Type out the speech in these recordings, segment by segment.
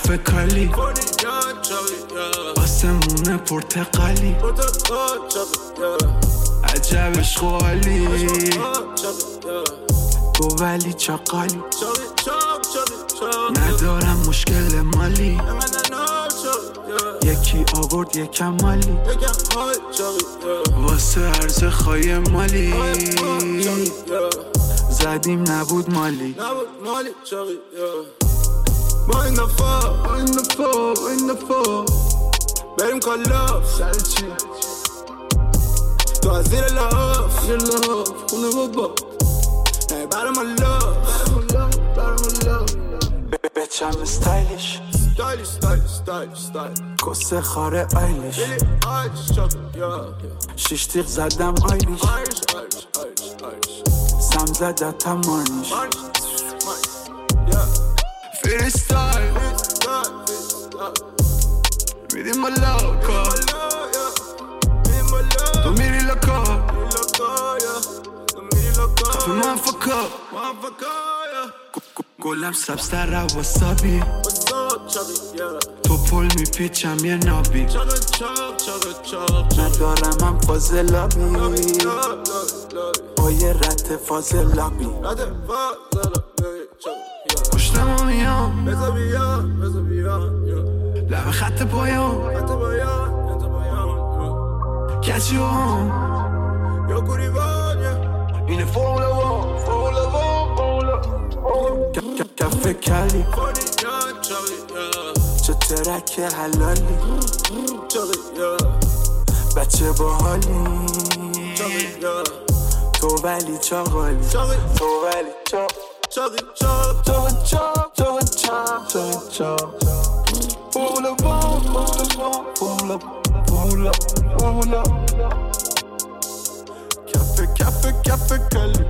کف کالی آسمون پرتقالی عجب عشق و حالی تو ولی چاقالی ندارم مشکل مالی یکی آورد یکم مالی واسه عرض خواهی مالی زدیم نبود مالی ما این دفعه بریم کالاف سر چی تو از زیر لاف خونه بابا نه برم لاف بچم استایلیش کسه خاره آیلیش شیش تیغ زدم آیلیش سم زدتم مارنیش فریستایل میدیم بالا تو میری لکا خفه من فکا گلم سبزتر و واسابی تو پل میپیچم یه نابی ندارم هم فازلابی با یه رت فازلابی پشتم میام لب خط پایام کچی هم اینه فرمولا وان کف کلی چه ترک حلالی بچه با حالی تو ولی چاقالی فرمولا کف کلی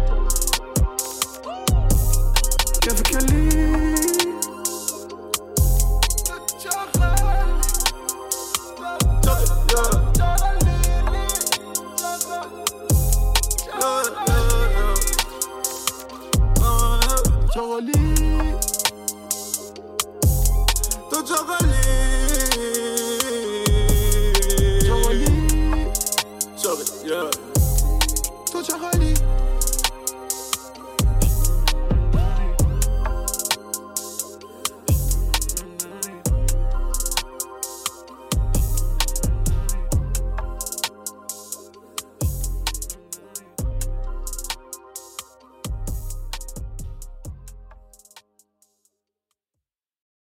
تو چاقالی